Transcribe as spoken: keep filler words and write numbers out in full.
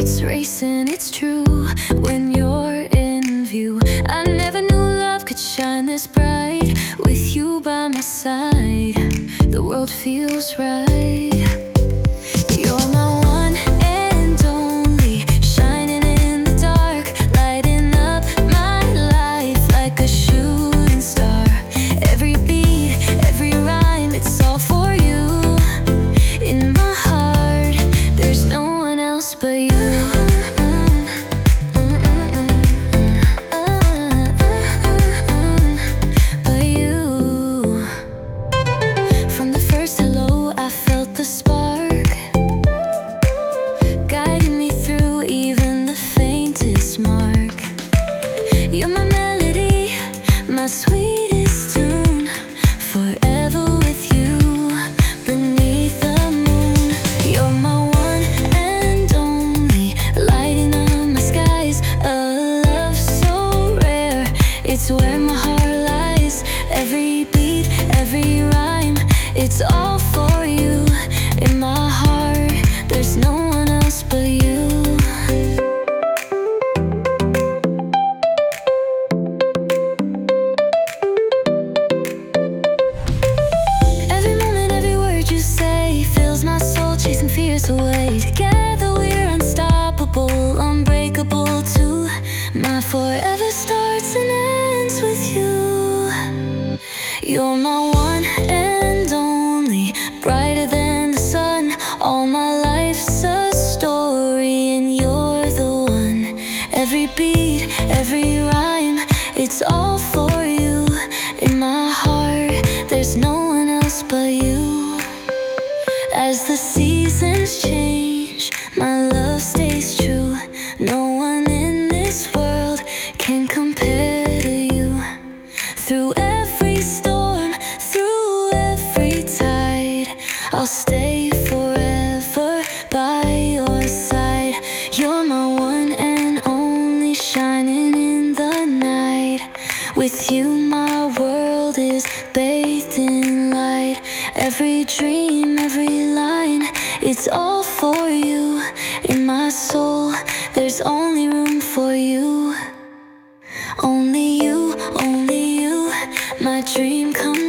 heart's racing, it's true. When you're in view, I never knew love could shine this bright. With you by my side, the world feels right. You're my one and only, shining in the dark, lighting up my life like a shooting star. Every beat, every rhyme, it's all for you. In my heart, there's no one else but you. You're my melody, my sweetest tune, forever with you, beneath the moon. You're my one and only, lighting up my skies. A love so rare, it's where my heart lies. Every beat, every rhyme, it's all for you. In my heart, there's no one else but you. Fears away. Together we're unstoppable, unbreakable too. My forever starts and ends with you. You're my one and only, brighter than the sun. All my life's a story and you're the one. Every beat, every rhyme, it's all for you. In my heart, there's no one else but you. As the seasons change, my love stays true. No one in this world can compare to you. Through every storm, through every tide, I'll stay forever by your side. You're my one and only, shining in the night. With you my world is bathed in light. Every dream, every line, it's all for you. In my soul, there's only room for you. Only you, only you, my dream comes